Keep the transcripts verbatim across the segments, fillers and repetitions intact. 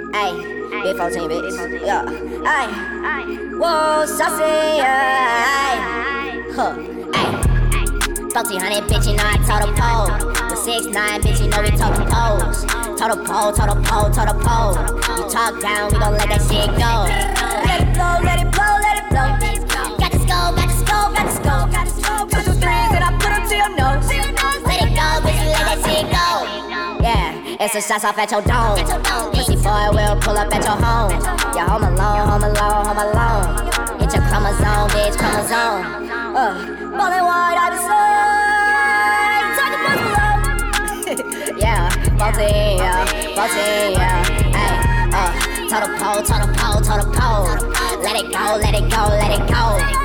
Ayy, big fourteen, bitch. Yeah, ayy. Whoa, saucy, ayy. Huh, ayy. fourteen hundred, bitch, you know I told a pole. With six nine, bitch, you know we told the pose. Told a pole, told a pole, told a pole. You talk down, we gon' let that shit go. Let it blow, let it blow, let it blow. Got this go, got this go, got this go. Two, two, threes, and I put them to your nose. Let it go, bitch, let that shit go. Yeah, it's a shots off at your dome. Pussy boy will pull up at your home. You're home alone, home alone, home alone. Get your chromosome, bitch, chromosome. Uh, ballin' wide, I decide. Talk about below. Yeah, fourteen, yeah, fourteen, yeah. Ay, uh, total pole, total pole, total pole. Let it go, let it go, let it go.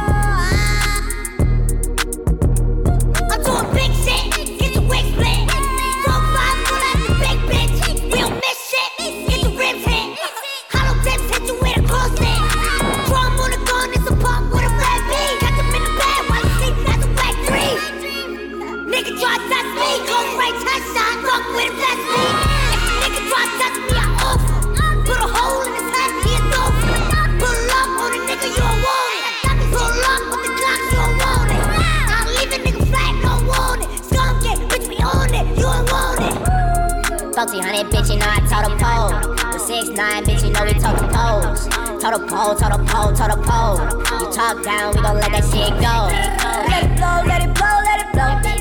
I'm doing big shit, get the wig split. four five, pull out the big bitch. We don't miss shit, get the ribs hit. Hollow tips hit you with a cross hit. Drum on the gun, it's a pump with a red beat. Got them in the bed while you sleep, that's a whack three. Nigga try to touch me, close range headshot, fuck with a best beat. If the nigga try to touch me, I offer. Put a hole in his head, he a dolphin. Pull up on a nigga, you don't want it. Pull up with the Glock, you don't want it. I'll leave a nigga flat, don't want it. Skunk it, bitch, we on it, you don't want it. fourteen hundred, bitch, you know I told a pole. With six nine, bitch, you know we told the pose. Told a pole, told a pole, told a pole. You talk down, we gon' let that shit go. Let it blow, let it blow, let it blow.